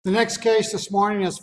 The next case this morning is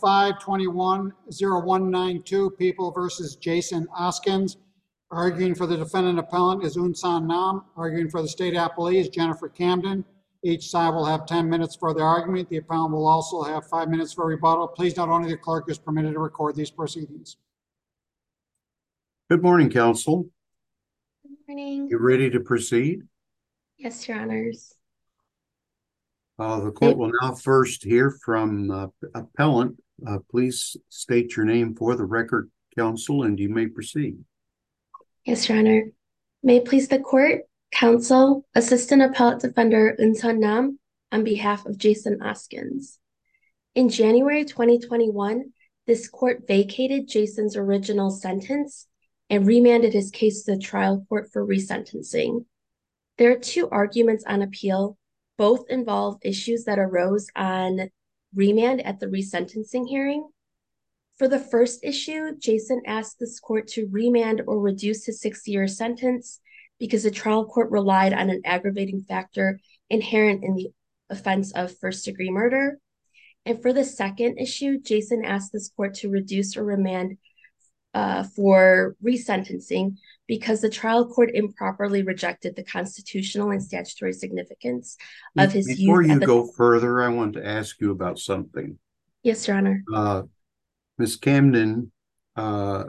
521-0192, People versus Jason Oskins. Arguing for the defendant appellant is Unsan Nam. Arguing for the state appellee is Jennifer Camden. Each side will have 10 minutes for the argument. The appellant will also have 5 minutes for rebuttal. Please note only the clerk is permitted to record these proceedings. Good morning, counsel. Good morning. You ready to proceed? Yes, Your Honors. The court will now first hear from appellant. Please state your name for the record, counsel, and you may proceed. Yes, Your Honor. May it please the court, counsel, Assistant Appellate Defender Unsan Nam, on behalf of Jason Oskins. In January 2021, this court vacated Jason's original sentence and remanded his case to the trial court for resentencing. There are two arguments on appeal. Both involve issues that arose on remand at the resentencing hearing. For the first issue, Jason asked this court to remand or reduce his 6-year sentence because the trial court relied on an aggravating factor inherent in the offense of first-degree murder. And for the second issue, Jason asked this court to reduce or remand for resentencing because the trial court improperly rejected the constitutional and statutory significance of his youth. Before you go further, I want to ask you about something. Yes, Your Honor. Ms. Camden, in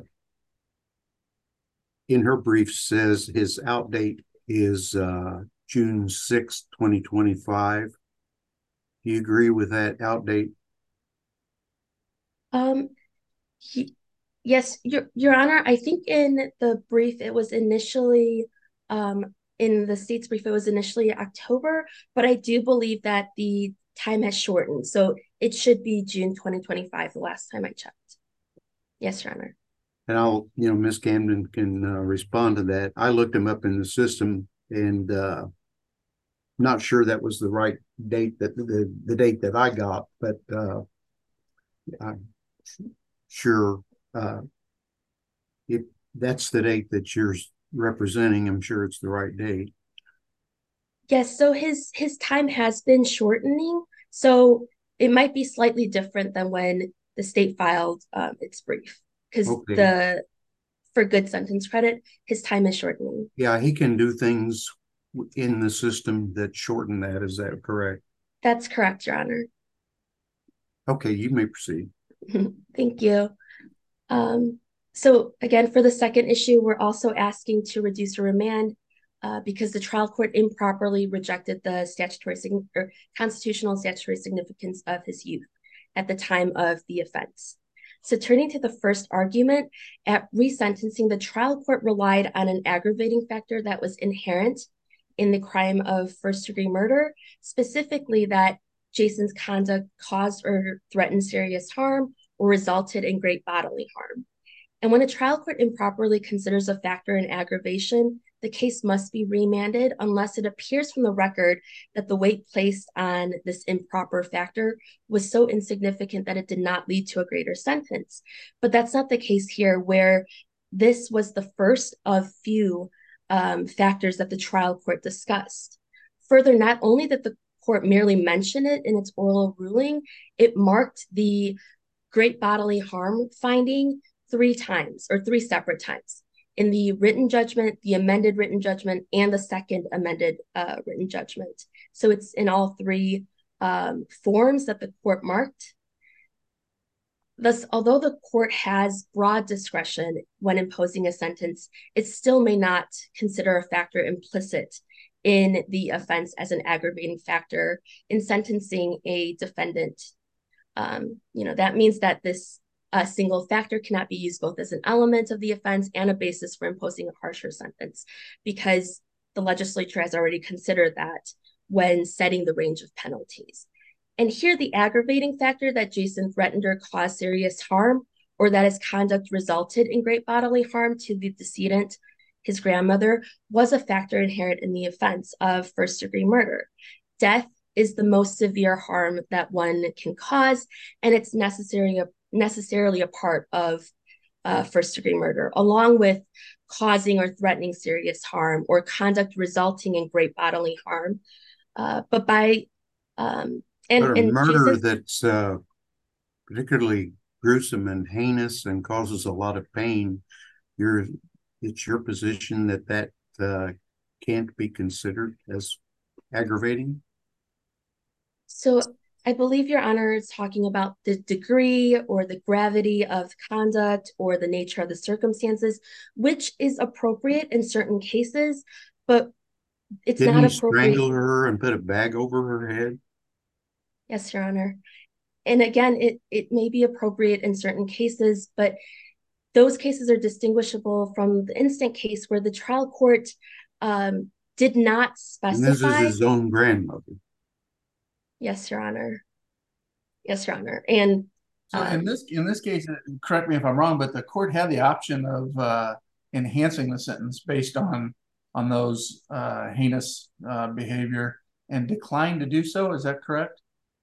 her brief, says his outdate is June 6th, 2025. Do you agree with that outdate? Yes, Your Honor. I think in the brief, it was initially, in the state's brief, it was initially October, but I do believe that the time has shortened. So it should be June 2025, the last time I checked. Yes, Your Honor. And Ms. Camden can respond to that. I looked him up in the system and not sure that was the right date, that the date that I got, but I'm sure if that's the date that you're representing, I'm sure it's the right date. Yes, so his time has been shortening, so it might be slightly different than when the state filed its brief, because for good sentence credit, his time is shortening. Yeah, he can do things in the system that shorten that. Is that correct? That's correct, Your Honor. Okay, you may proceed. Thank you. So again, for the second issue, we're also asking to reduce or remand because the trial court improperly rejected the constitutional and statutory significance of his youth at the time of the offense. So turning to the first argument, at resentencing, the trial court relied on an aggravating factor that was inherent in the crime of first-degree murder, specifically that Jason's conduct caused or threatened serious harm or resulted in great bodily harm. And when a trial court improperly considers a factor in aggravation, the case must be remanded unless it appears from the record that the weight placed on this improper factor was so insignificant that it did not lead to a greater sentence. But that's not the case here, where this was the first of few factors that the trial court discussed. Further, not only did the court merely mention it in its oral ruling, it marked the great bodily harm finding 3 times, or 3 separate times, in the written judgment, the amended written judgment, and the second amended written judgment. So it's in all 3 forms that the court marked. Thus, although the court has broad discretion when imposing a sentence, it still may not consider a factor implicit in the offense as an aggravating factor in sentencing a defendant. That means that this single factor cannot be used both as an element of the offense and a basis for imposing a harsher sentence, because the legislature has already considered that when setting the range of penalties. And here, the aggravating factor that Jason threatened or caused serious harm, or that his conduct resulted in great bodily harm to the decedent, his grandmother, was a factor inherent in the offense of first-degree murder. Death is the most severe harm that one can cause, and it's necessarily a part of first-degree murder, along with causing or threatening serious harm or conduct resulting in great bodily harm. But by But a And murder Jason, that's particularly gruesome and heinous and causes a lot of pain, you're it's your position that uh, can't be considered as aggravating? so I believe Your Honor is talking about the degree or the gravity of conduct or the nature of the circumstances, which is appropriate in certain cases, but it's Didn't not he appropriate. strangle her and put a bag over her head? Yes, Your Honor. And again, it may be appropriate in certain cases, but those cases are distinguishable from the instant case where the trial court did not And this is specify. his own grandmother. Yes, Your Honor. Yes, Your Honor. And So in this case, correct me if I'm wrong, but the court had the option of enhancing the sentence based on those heinous behavior and declined to do so. Is that correct?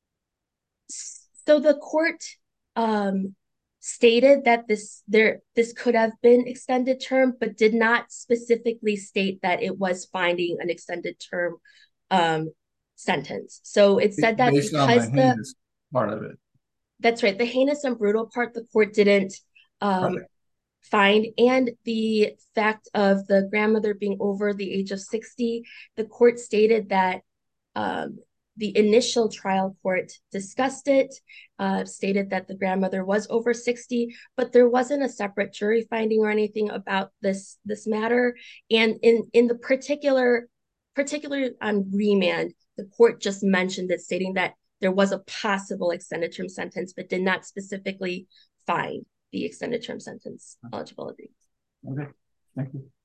so the court um, stated that this could have been extended term, but did not specifically state that it was finding an extended term sentence. So it said that Based on the because heinous part of it. that's right, the heinous and brutal part the court didn't Right. find, and the fact of the grandmother being over the age of 60, the court stated that um, the initial trial court discussed it, stated that the grandmother was over 60, but there wasn't a separate jury finding or anything about this matter. And in the particular on remand, the court just mentioned it, stating that there was a possible extended term sentence, but did not specifically find the extended term sentence eligibility. Okay. Thank you.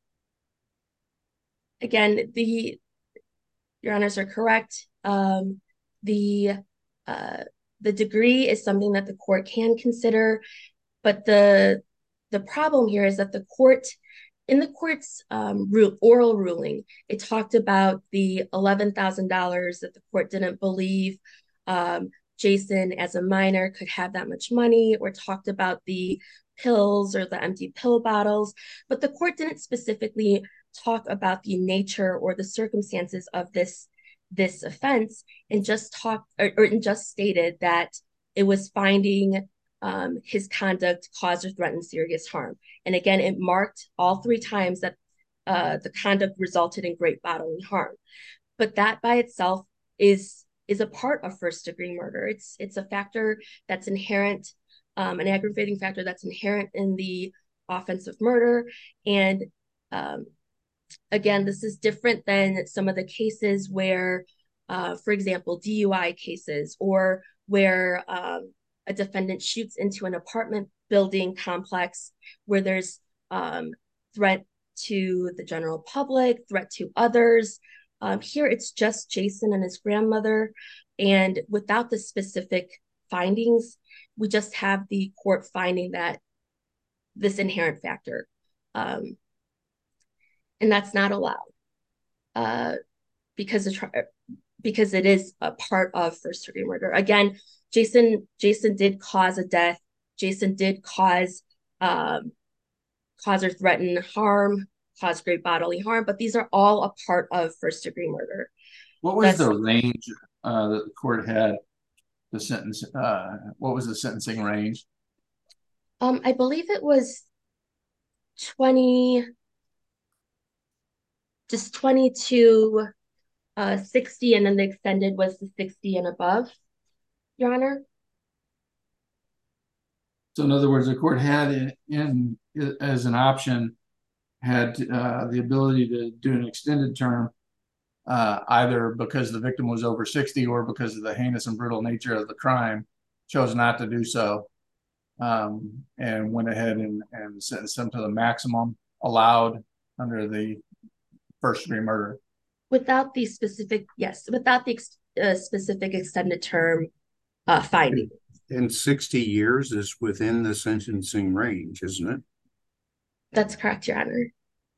Again, your honors are correct. The degree is something that the court can consider, but the problem here is that the court, in the court's oral ruling, it talked about the $11,000 that the court didn't believe Jason as a minor could have that much money, or talked about the pills or the empty pill bottles, but the court didn't specifically talk about the nature or the circumstances of this offense, and just talked or just stated that it was finding his conduct caused or threatened serious harm. And again, it marked all three times that the conduct resulted in great bodily harm. But that by itself is a part of first degree murder. It's a factor that's inherent, an aggravating factor that's inherent in the offense of murder. And again, this is different than some of the cases where, for example, DUI cases, or where a defendant shoots into an apartment building complex where there's threat to the general public, threat to others. Here, it's just Jason and his grandmother. And without the specific findings, we just have the court finding that this inherent factor. And that's not allowed because it is a part of first degree murder. Again, Jason did cause a death. Jason did cause or threaten harm, cause great bodily harm, but these are all a part of first degree murder. What was the range that the court had the sentence? What was the sentencing range? I believe it was 20 to 60, and then the extended was the 60 and above, Your Honor. So in other words, the court had in as an option, had the ability to do an extended term, either because the victim was over 60 or because of the heinous and brutal nature of the crime, chose not to do so, and went ahead and sentenced them to the maximum allowed under the first degree murder. Without the specific specific extended term finding. And 60 years is within the sentencing range, isn't it? That's correct, Your Honor.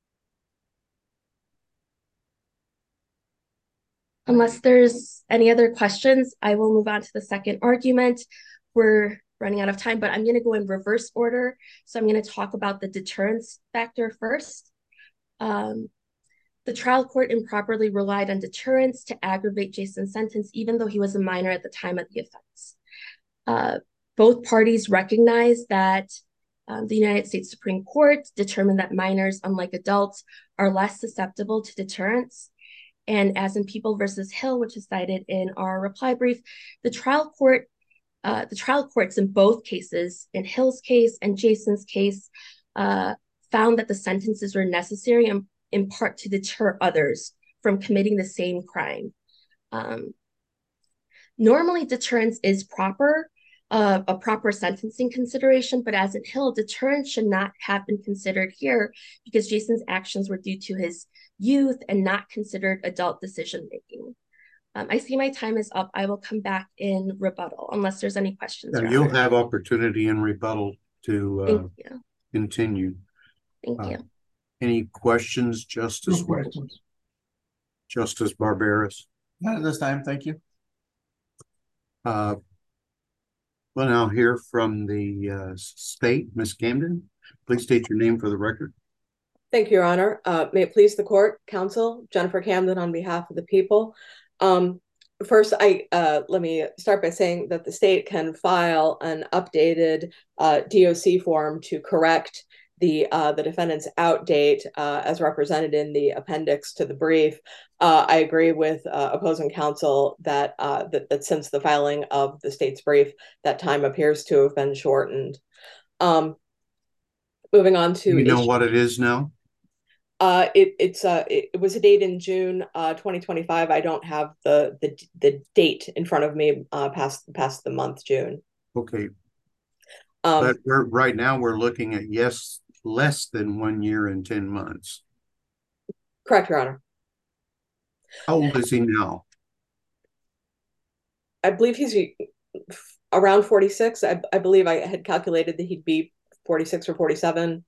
Unless there's any other questions, I will move on to the second argument. We're running out of time, but I'm going to go in reverse order. So I'm going to talk about the deterrence factor first. The trial court improperly relied on deterrence to aggravate Jason's sentence, even though he was a minor at the time of the offense. Both parties recognized that the United States Supreme Court determined that minors, unlike adults, are less susceptible to deterrence. And as in People versus Hill, which is cited in our reply brief, the trial courts in both cases, in Hill's case and Jason's case, found that the sentences were necessary in part to deter others from committing the same crime. Normally, deterrence is a proper sentencing consideration, but as in Hill, deterrence should not have been considered here because Jason's actions were due to his youth and not considered adult decision-making. I see my time is up. I will come back in rebuttal unless there's any questions. Now, you'll have opportunity in rebuttal to continue. Thank you. Any questions, Justice? No questions. Justice Barberis? Not at this time. Thank you. We'll now hear from the state. Ms. Camden, please state your name for the record. Thank you, Your Honor. May it please the court, counsel, Jennifer Camden on behalf of the people. First, let me start by saying that the state can file an updated DOC form to correct the defendant's out date as represented in the appendix to the brief. I agree with opposing counsel that since the filing of the state's brief, that time appears to have been shortened. Moving on to you know what it is now? It was a date in June 2025. I don't have the date in front of me past the month June. Okay. But right now we're looking at less than 1 year and 10 months. Correct, Your Honor. How old is he now? I believe he's around 46. I believe I had calculated that he'd be 46 or 47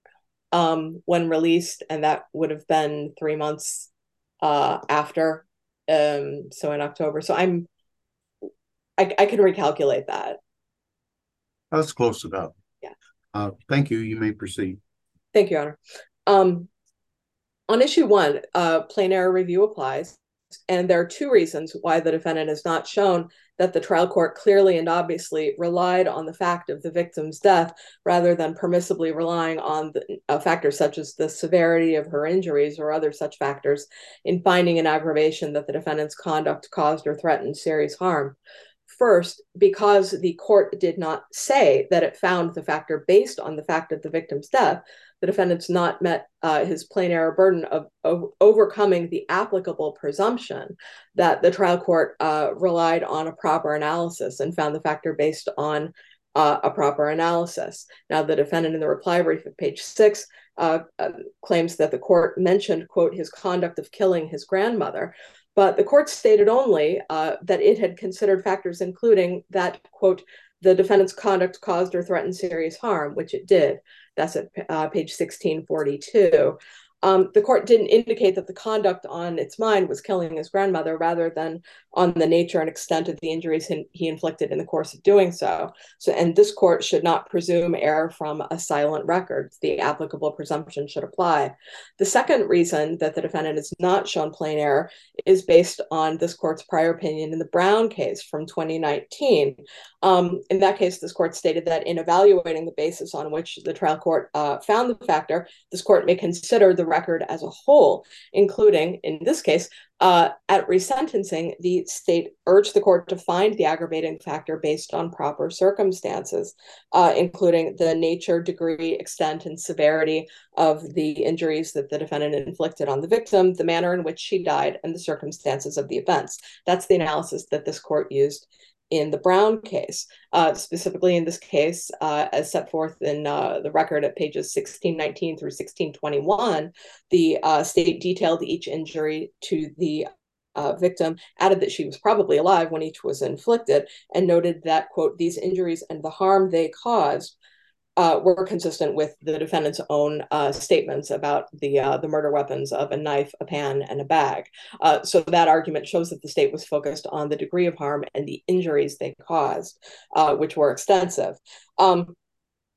when released, and that would have been 3 months after, so in October. So I can recalculate that. That's close enough. Yeah. Thank you. You may proceed. Thank you, Your Honor. On issue 1, plain error review applies, and there are 2 reasons why the defendant has not shown that the trial court clearly and obviously relied on the fact of the victim's death rather than permissibly relying on factors such as the severity of her injuries or other such factors in finding an aggravation that the defendant's conduct caused or threatened serious harm. First, because the court did not say that it found the factor based on the fact of the victim's death, the defendant's not met his plain error burden of overcoming the applicable presumption that the trial court relied on a proper analysis and found the factor based on a proper analysis. Now, the defendant in the reply brief at page 6 claims that the court mentioned, quote, his conduct of killing his grandmother, but the court stated only that it had considered factors including that, quote, the defendant's conduct caused or threatened serious harm, which it did. That's at page 1642. The court didn't indicate that the conduct on its mind was killing his grandmother rather than on the nature and extent of the injuries he inflicted in the course of doing so. And this court should not presume error from a silent record. The applicable presumption should apply. The second reason that the defendant has not shown plain error is based on this court's prior opinion in the Brown case from 2019. In that case, this court stated that in evaluating the basis on which the trial court found the factor, this court may consider the record as a whole, including, in this case, at resentencing, the state urged the court to find the aggravating factor based on proper circumstances, including the nature, degree, extent, and severity of the injuries that the defendant inflicted on the victim, the manner in which she died, and the circumstances of the offense. That's the analysis that this court used in the Brown case. Specifically in this case, as set forth in the record at pages 1619 through 1621, the state detailed each injury to the victim, added that she was probably alive when each was inflicted, and noted that, quote, these injuries and the harm they caused were consistent with the defendant's own statements about the murder weapons of a knife, a pan, and a bag. So that argument shows that the state was focused on the degree of harm and the injuries they caused, which were extensive.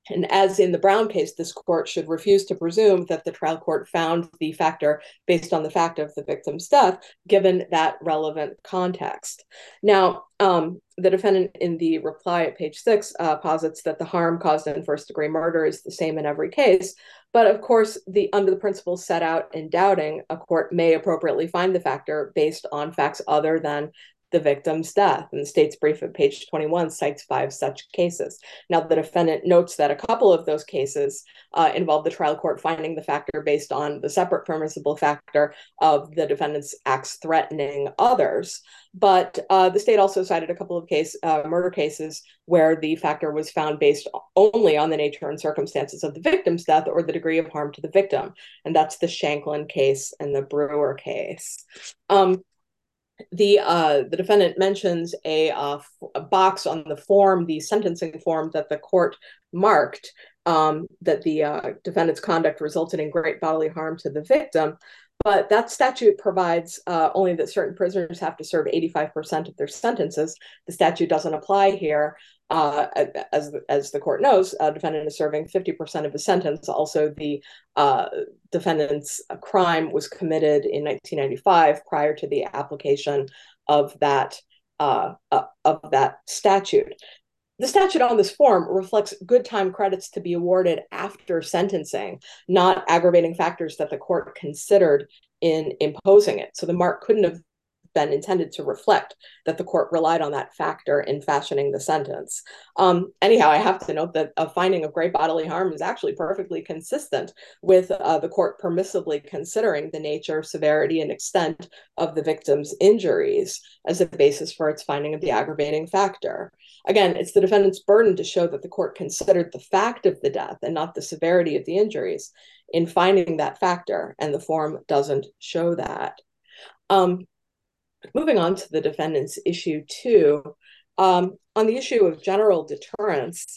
And as in the Brown case, this court should refuse to presume that the trial court found the factor based on the fact of the victim's death, given that relevant context. Now, the defendant in the reply at page 6 posits that the harm caused in first-degree murder is the same in every case. But of course, under the principles set out in Dowding, a court may appropriately find the factor based on facts other than the victim's death. And the state's brief at page 21 cites 5 such cases. Now, the defendant notes that a couple of those cases involve the trial court finding the factor based on the separate permissible factor of the defendant's acts threatening others. But the state also cited a couple of murder cases where the factor was found based only on the nature and circumstances of the victim's death or the degree of harm to the victim. And that's the Shanklin case and the Brewer case. The defendant mentions a box on the form, the sentencing form that the court marked, that the defendant's conduct resulted in great bodily harm to the victim. But that statute provides only that certain prisoners have to serve 85% of their sentences. The statute doesn't apply here. As the court knows, a defendant is serving 50% of the sentence. Also, the defendant's crime was committed in 1995 prior to the application of that statute. The statute on this form reflects good time credits to be awarded after sentencing, not aggravating factors that the court considered in imposing it. So the mark couldn't have been intended to reflect that the court relied on that factor in fashioning the sentence. Anyhow, I have to note that a finding of great bodily harm is actually perfectly consistent with the court permissibly considering the nature, severity, and extent of the victim's injuries as a basis for its finding of the aggravating factor. Again, it's the defendant's burden to show that the court considered the fact of the death and not the severity of the injuries in finding that factor, and the form doesn't show that. Moving on to the defendant's issue 2, on the issue of general deterrence,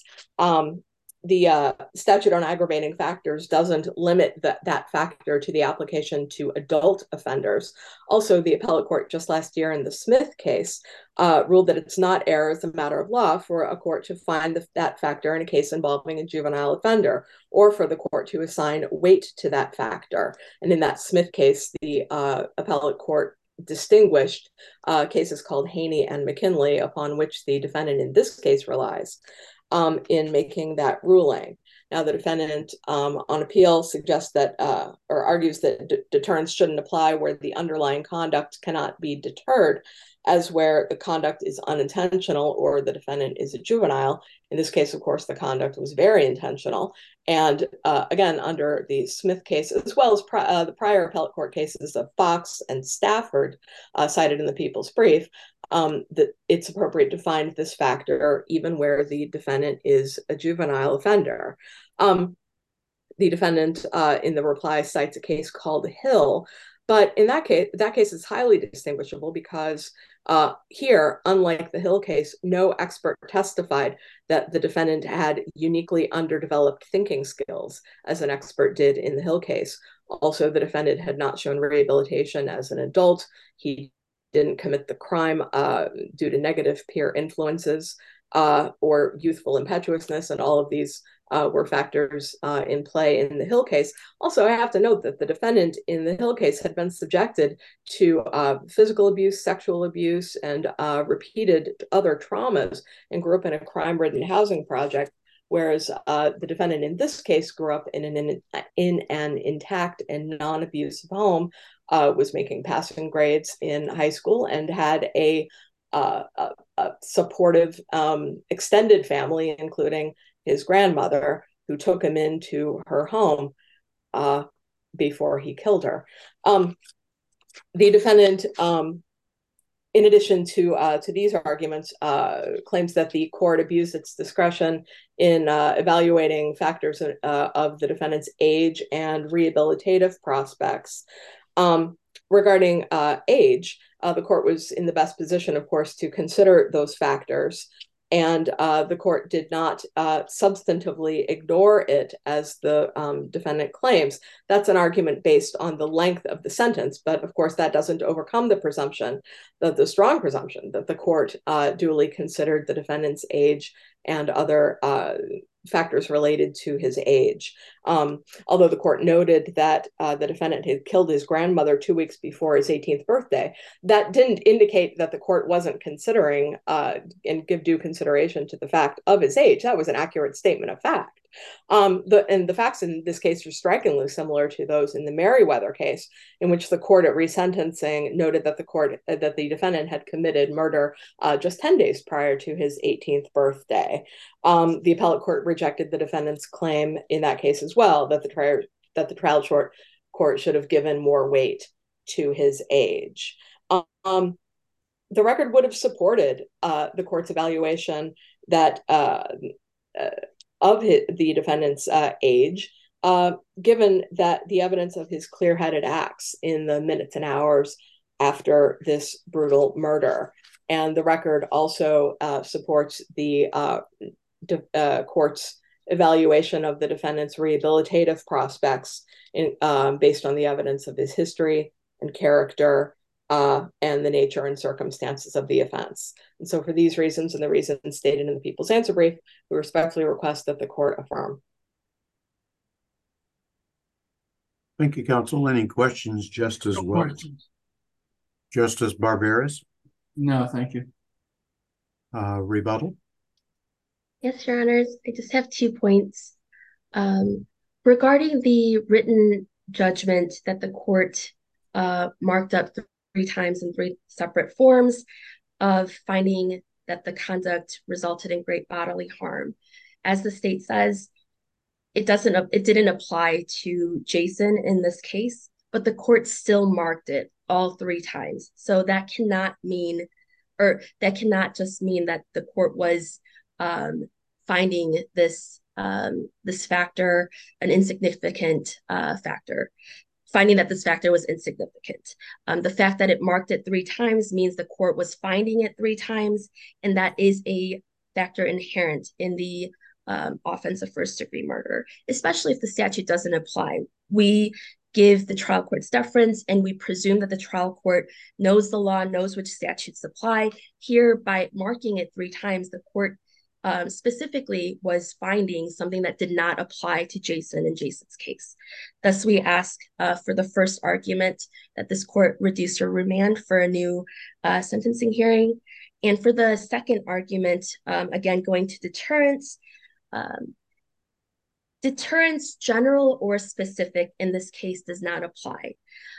the statute on aggravating factors doesn't limit that factor to the application to adult offenders. Also, the appellate court just last year in the Smith case ruled that it's not error as a matter of law for a court to find that factor in a case involving a juvenile offender, or for the court to assign weight to that factor. And in that Smith case, the appellate court distinguished cases called Haney and McKinley, upon which the defendant in this case relies in making that ruling. Now, the defendant on appeal suggests that or argues that deterrence shouldn't apply where the underlying conduct cannot be deterred, as where the conduct is unintentional or the defendant is a juvenile. In this case, of course, the conduct was very intentional. And again, under the Smith case, as well as the prior appellate court cases of Fox and Stafford cited in the People's Brief, that it's appropriate to find this factor even where the defendant is a juvenile offender. The defendant in the reply cites a case called Hill, but in that case is highly distinguishable because here, unlike the Hill case, no expert testified that the defendant had uniquely underdeveloped thinking skills, as an expert did in the Hill case. Also, the defendant had not shown rehabilitation as an adult. He didn't commit the crime due to negative peer influences or youthful impetuousness, and all of these were factors in play in the Hill case. Also, I have to note that the defendant in the Hill case had been subjected to physical abuse, sexual abuse, and repeated other traumas, and grew up in a crime-ridden housing project, whereas the defendant in this case grew up in an intact and non-abusive home, was making passing grades in high school, and had a supportive extended family, including his grandmother, who took him into her home before he killed her. The defendant, in addition to these arguments, claims that the court abused its discretion in evaluating factors of the defendant's age and rehabilitative prospects. Regarding age, the court was in the best position, of course, to consider those factors. And the court did not substantively ignore it as the defendant claims. That's an argument based on the length of the sentence. But of course, that doesn't overcome the presumption, the strong presumption that the court duly considered the defendant's age and other factors related to his age. Although the court noted that the defendant had killed his grandmother 2 weeks before his 18th birthday, that didn't indicate that the court wasn't considering and give due consideration to the fact of his age. That was an accurate statement of fact. The facts in this case are strikingly similar to those in the Merriweather case, in which the court at resentencing noted that the defendant had committed murder just 10 days prior to his 18th birthday. The appellate court rejected the defendant's claim in that case as well, that the trial court should have given more weight to his age. The record would have supported the court's evaluation that of the defendant's age, given that the evidence of his clear-headed acts in the minutes and hours after this brutal murder. And the record also supports the court's evaluation of the defendant's rehabilitative prospects based on the evidence of his history and character and the nature and circumstances of the offense. And so for these reasons and the reasons stated in the People's Answer Brief, we respectfully request that the court affirm. Thank you, counsel. Any questions, Justice Welch? Justice Barberis? No, thank you. Rebuttal? Yes, Your Honors. I just have 2 points. Regarding the written judgment that the court marked up 3 times in 3 separate forms of finding that the conduct resulted in great bodily harm. As the state says, it didn't apply to Jason in this case, but the court still marked it all 3 times. So that cannot mean, or that cannot just mean that the court was finding this factor an insignificant factor. Finding that this factor was insignificant. The fact that it marked it 3 times means the court was finding it 3 times, and that is a factor inherent in the offense of first-degree murder, especially if the statute doesn't apply. We give the trial court's deference, and we presume that the trial court knows the law, knows which statutes apply. Here, by marking it 3 times, the court specifically was finding something that did not apply to Jason in Jason's case. Thus, we ask for the first argument that this court reduce or remand for a new sentencing hearing. And for the second argument, again, going to deterrence, deterrence, general or specific in this case, does not apply.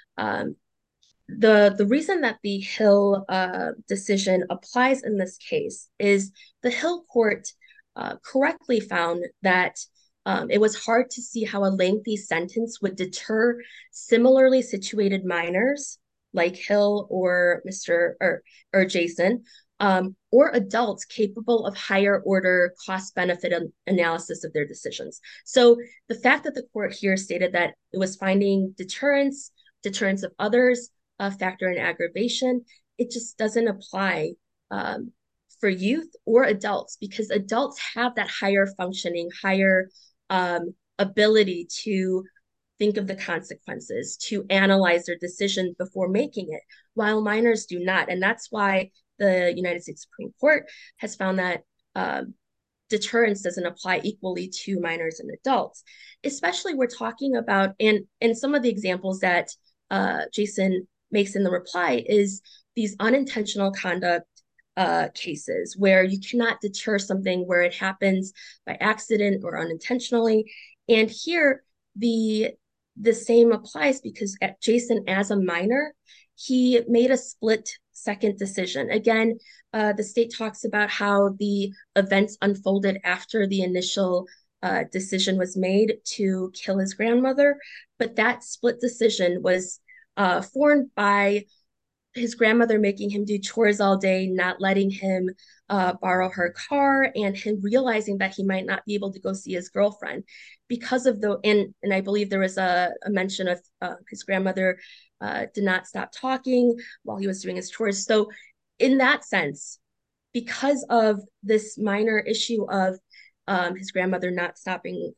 The reason that the Hill decision applies in this case is the Hill court correctly found that it was hard to see how a lengthy sentence would deter similarly situated minors like Hill or Jason, or adults capable of higher order cost-benefit analysis of their decisions. So the fact that the court here stated that it was finding deterrence of others, a factor in aggravation, it just doesn't apply for youth or adults, because adults have that higher functioning, higher ability to think of the consequences, to analyze their decision before making it, while minors do not. And that's why the United States Supreme Court has found that deterrence doesn't apply equally to minors and adults. Especially we're talking about, and some of the examples that Jason makes in the reply is these unintentional conduct cases where you cannot deter something where it happens by accident or unintentionally. And here the same applies, because Jason, as a minor, he made a split-second decision. Again, the state talks about how the events unfolded after the initial decision was made to kill his grandmother, but that split decision was formed by his grandmother making him do chores all day, not letting him borrow her car, and him realizing that he might not be able to go see his girlfriend because of and I believe there was a mention of his grandmother did not stop talking while he was doing his chores. So in that sense, because of this minor issue of his grandmother not stopping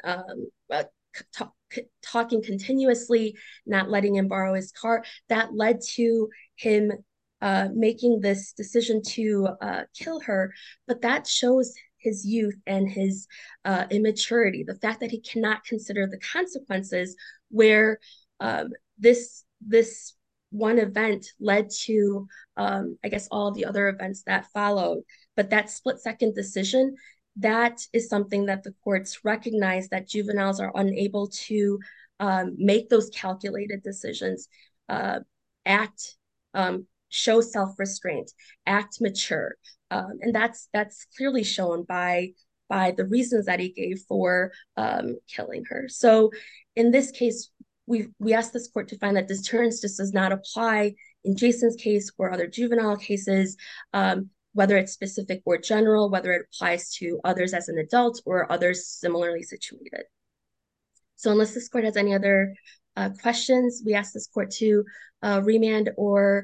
talking continuously, not letting him borrow his car, that led to him making this decision to kill her. But that shows his youth and his immaturity, the fact that he cannot consider the consequences where this one event led to, I guess, all of the other events that followed. But that split-second decision, that is something that the courts recognize, that juveniles are unable to make those calculated decisions, act, show self-restraint, act mature. And that's clearly shown by the reasons that he gave for killing her. So in this case, we asked this court to find that deterrence just does not apply in Jason's case or other juvenile cases, whether it's specific or general, whether it applies to others as an adult or others similarly situated. So unless this court has any other questions, we ask this court to remand or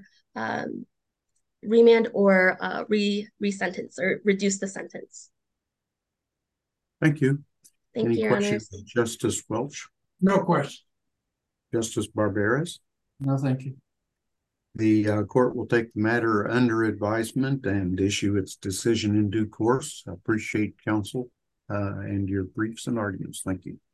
re-sentence or reduce the sentence. Thank you. Thank Any you, Your questions, Honors. Justice Welch, No question. Justice Barberas? No, thank you. The court will take the matter under advisement and issue its decision in due course. I appreciate counsel and your briefs and arguments. Thank you.